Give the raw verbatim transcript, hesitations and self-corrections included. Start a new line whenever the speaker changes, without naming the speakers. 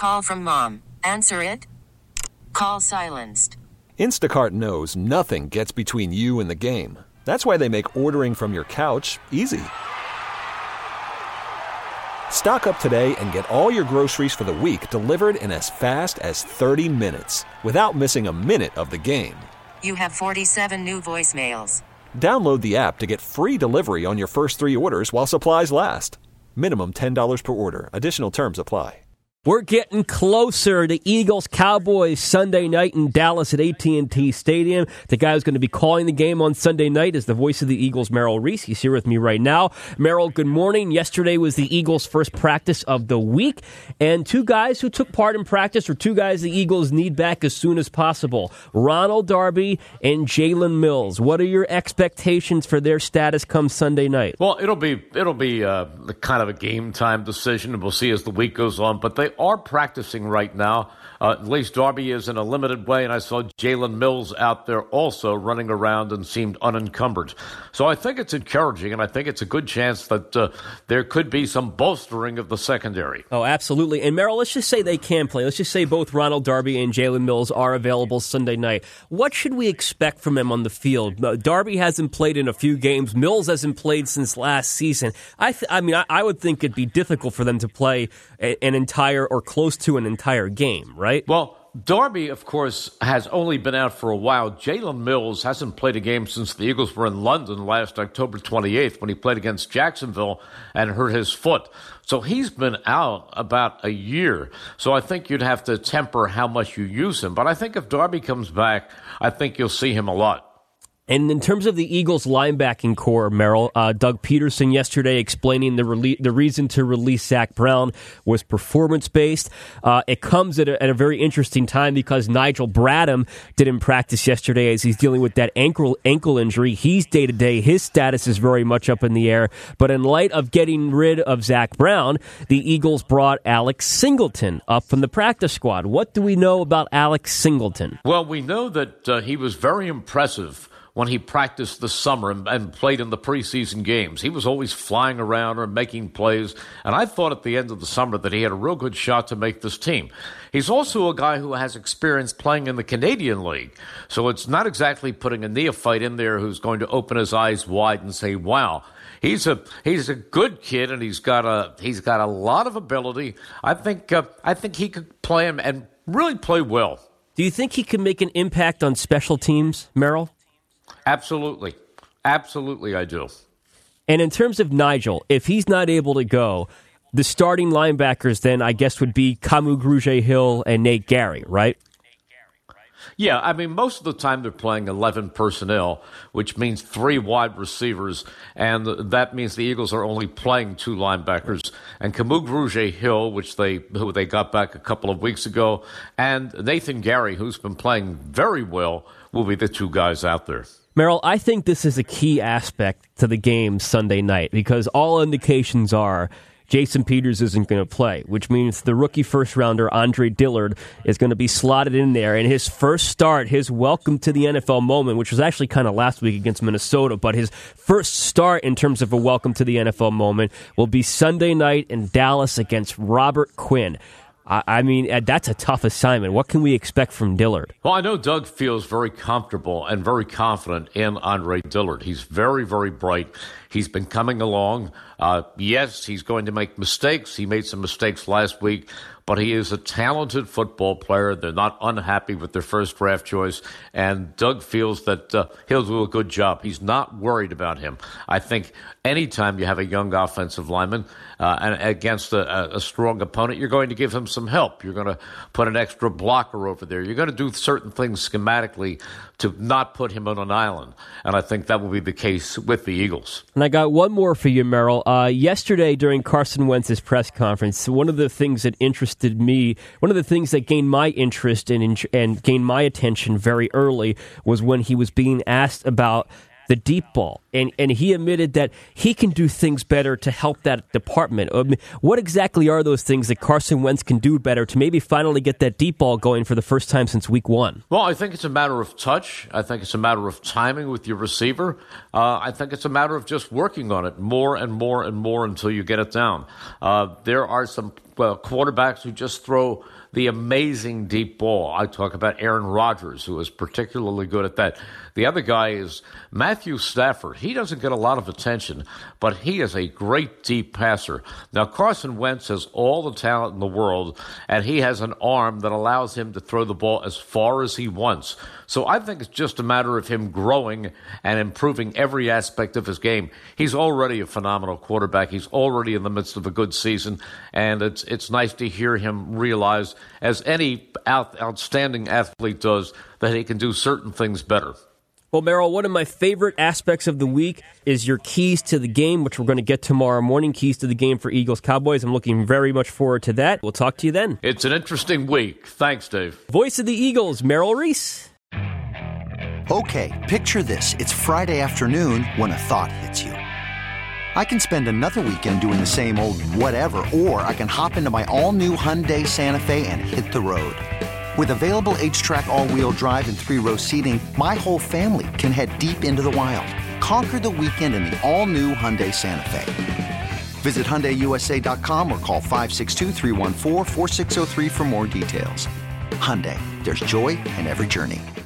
call from mom. Answer it. Call silenced.
Instacart knows nothing gets between you and the game. That's why they make ordering from your couch easy. Stock up today and get all your groceries for the week delivered in as fast as thirty minutes without missing a minute of the game.
You have forty-seven new voicemails.
Download the app to get free delivery on your first three orders while supplies last. Minimum ten dollars per order. Additional terms apply.
We're getting closer to Eagles-Cowboys Sunday night in Dallas at A T and T Stadium. The guy who's going to be calling the game on Sunday night is the voice of the Eagles, Merrill Reese. He's here with me right now. Merrill, good morning. Yesterday was the Eagles' first practice of the week, and two guys who took part in practice are two guys the Eagles need back as soon as possible, Ronald Darby and Jalen Mills. What are your expectations for their status come Sunday night?
Well, it'll be it'll be uh, kind of a game-time decision, and we'll see as the week goes on, but they are practicing right now. Uh, at least Darby is in a limited way, and I saw Jalen Mills out there also running around and seemed unencumbered. So I think it's encouraging, and I think it's a good chance that uh, there could be some bolstering of the secondary.
Oh, absolutely. And Merrill, let's just say they can play. Let's just say both Ronald Darby and Jalen Mills are available Sunday night. What should we expect from them on the field? Uh, Darby hasn't played in a few games. Mills hasn't played since last season. I, th- I mean, I-, I would think it'd be difficult for them to play a- an entire or close to an entire game, right?
Well, Darby, of course, has only been out for a while. Jalen Mills hasn't played a game since the Eagles were in London last October twenty-eighth when he played against Jacksonville and hurt his foot. So he's been out about a year. So I think you'd have to temper how much you use him. But I think if Darby comes back, I think you'll see him a lot.
And in terms of the Eagles' linebacking core, Merrill, uh, Doug Peterson yesterday explaining the rele- the reason to release Zach Brown was performance-based. Uh, it comes at a, at a very interesting time because Nigel Bradham didn't practice yesterday as he's dealing with that ankle ankle injury. He's day-to-day. His status is very much up in the air. But in light of getting rid of Zach Brown, the Eagles brought Alex Singleton up from the practice squad. What do we know about Alex Singleton?
Well, we know that uh, he was very impressive when he practiced this summer and, and played in the preseason games. He was always flying around or making plays, and I thought at the end of the summer that he had a real good shot to make this team. He's also a guy who has experience playing in the Canadian League, so it's not exactly putting a neophyte in there who's going to open his eyes wide and say, wow. He's a he's a good kid, and he's got a he's got a lot of ability. I think uh, I think he could play him and really play well.
Do you think he can make an impact on special teams, Merrill?
Absolutely. Absolutely, I do.
And in terms of Nigel, if he's not able to go, the starting linebackers then, I guess, would be Kamu Grugier-Hill and Nate Gary, right?
Yeah, I mean, most of the time they're playing eleven personnel, which means three wide receivers, and that means the Eagles are only playing two linebackers. And Kamu Grugier-Hill, which they who they got back a couple of weeks ago, and Nathan Gary, who's been playing very well, will be the two guys out there.
Merrill, I think this is a key aspect to the game Sunday night because all indications are Jason Peters isn't going to play, which means the rookie first-rounder Andre Dillard is going to be slotted in there. And his first start, his welcome to the N F L moment, which was actually kind of last week against Minnesota, but his first start in terms of a welcome to the N F L moment will be Sunday night in Dallas against Robert Quinn. I mean, that's a tough assignment. What can we expect from Dillard?
Well, I know Doug feels very comfortable and very confident in Andre Dillard. He's very, very bright. He's been coming along. Uh, yes, he's going to make mistakes. He made some mistakes last week, but he is a talented football player. They're not unhappy with their first draft choice, and Doug feels that uh, he'll do a good job. He's not worried about him. I think anytime you have a young offensive lineman uh, and against a, a strong opponent, you're going to give him some help. You're going to put an extra blocker over there. You're going to do certain things schematically to not put him on an island, and I think that will be the case with the Eagles.
And I got one more for you, Merrill. Uh, yesterday during Carson Wentz's press conference, one of the things that interested me, one of the things that gained my interest and, and gained my attention very early was when he was being asked about the deep ball and, and he admitted that he can do things better to help that department. I mean, what exactly are those things that Carson Wentz can do better to maybe finally get that deep ball going for the first time since week one?
Well, I think it's a matter of touch. I think it's a matter of timing with your receiver. Uh, I think it's a matter of just working on it more and more and more until you get it down. Uh, there are some uh, quarterbacks who just throw the amazing deep ball. I talk about Aaron Rodgers, who is particularly good at that. The other guy is Matthew Stafford. He doesn't get a lot of attention, but he is a great deep passer. Now, Carson Wentz has all the talent in the world, and he has an arm that allows him to throw the ball as far as he wants. So I think it's just a matter of him growing and improving every aspect of his game. He's already a phenomenal quarterback. He's already in the midst of a good season, and it's it's nice to hear him realize, as any out, outstanding athlete does, that he can do certain things better.
Well, Merrill, one of my favorite aspects of the week is your keys to the game, which we're going to get tomorrow morning. Keys to the game for Eagles-Cowboys. I'm looking very much forward to that. We'll talk to you then.
It's an interesting week. Thanks, Dave.
Voice of the Eagles, Merrill Reese.
Okay, picture this. It's Friday afternoon when a thought hits you. I can spend another weekend doing the same old whatever, or I can hop into my all-new Hyundai Santa Fe and hit the road. With available H-Track all-wheel drive and three-row seating, my whole family can head deep into the wild. Conquer the weekend in the all-new Hyundai Santa Fe. Visit Hyundai U S A dot com or call five six two, three one four, four six zero three for more details. Hyundai, there's joy in every journey.